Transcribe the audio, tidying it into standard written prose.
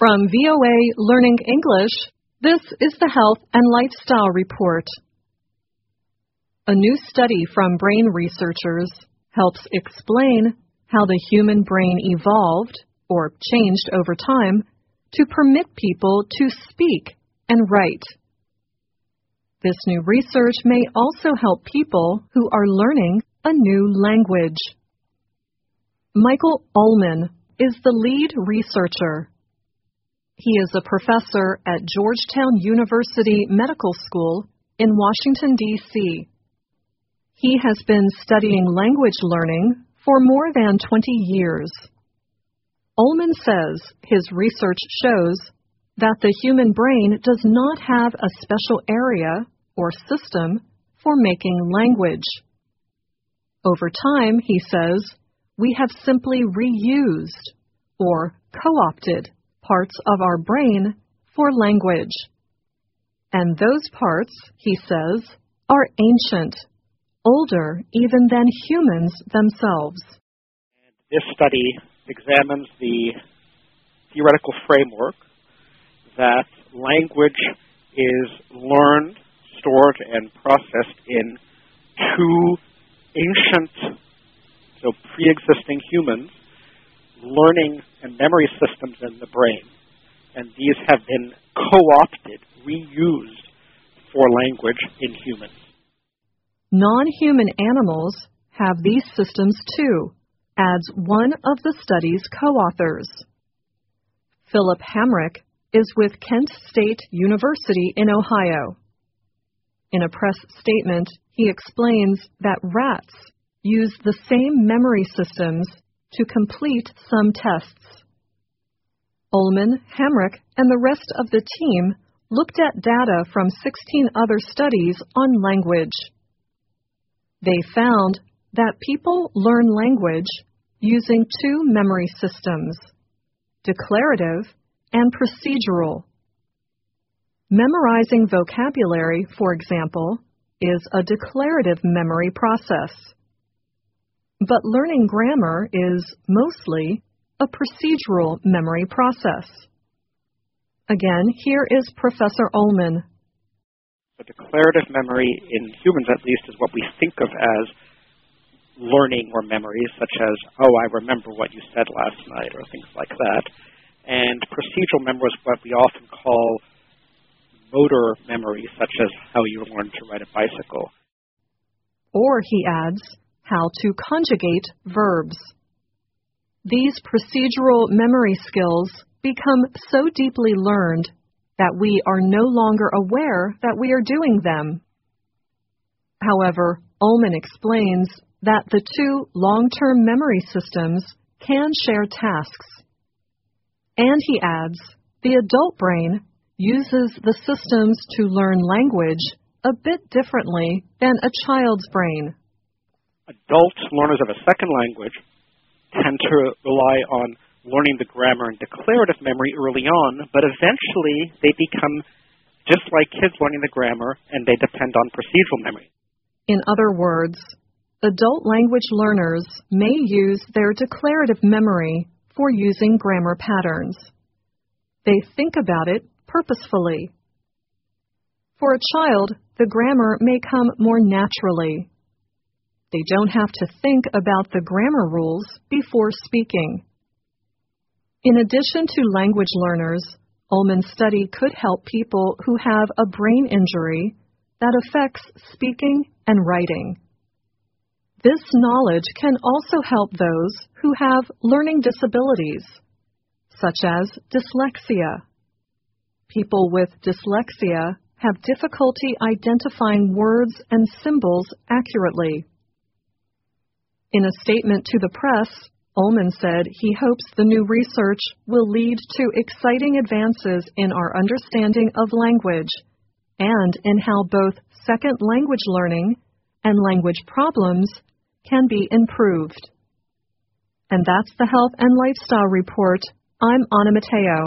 From VOA Learning English, this is the Health and Lifestyle Report. A new study from brain researchers helps explain how the human brain evolved, or changed over time, to permit people to speak and write. This new research may also help people who are learning a new language. Michael Ullman is the lead researcher. He is a professor at Georgetown University Medical School in Washington, D.C. He has been studying language learning for more than 20 years. Ullman says his research shows that the human brain does not have a special area or system for making language. Over time, he says, we have simply reused or co-opted parts of our brain for language. And those parts, he says, are ancient, older even than humans themselves. This study examines the theoretical framework that language is learned, stored, and processed in two ancient, so pre-existing humans, learning and memory systems in the brain. And these have been co-opted, reused for language in humans. Non-human animals have these systems too, adds one of the study's co-authors. Philip Hamrick is with Kent State University in Ohio. In a press statement, he explains that rats use the same memory systems to complete some tests. Ullman, Hamrick, and the rest of the team looked at data from 16 other studies on language. They found that people learn language using two memory systems, declarative and procedural. Memorizing vocabulary, for example, is a declarative memory process. But learning grammar is mostly a procedural memory process. Again, here is Professor Ullman. The declarative memory in humans, at least, is what we think of as learning or memory, such as, oh, I remember what you said last night, or things like that. And procedural memory is what we often call motor memory, such as how you learn to ride a bicycle. Or, he adds, how to conjugate verbs. These procedural memory skills become so deeply learned that we are no longer aware that we are doing them. However, Ullman explains that the two long-term memory systems can share tasks. And he adds, the adult brain uses the systems to learn language a bit differently than a child's brain. Adult learners of a second language tend to rely on learning the grammar and declarative memory early on, but eventually they become just like kids learning the grammar, and they depend on procedural memory. In other words, adult language learners may use their declarative memory for using grammar patterns. They think about it purposefully. For a child, the grammar may come more naturally. They don't have to think about the grammar rules before speaking. In addition to language learners, Ullman's study could help people who have a brain injury that affects speaking and writing. This knowledge can also help those who have learning disabilities, such as dyslexia. People with dyslexia have difficulty identifying words and symbols accurately. In a statement to the press, Ullman said he hopes the new research will lead to exciting advances in our understanding of language and in how both second language learning and language problems can be improved. And that's the Health and Lifestyle Report. I'm Anna Mateo.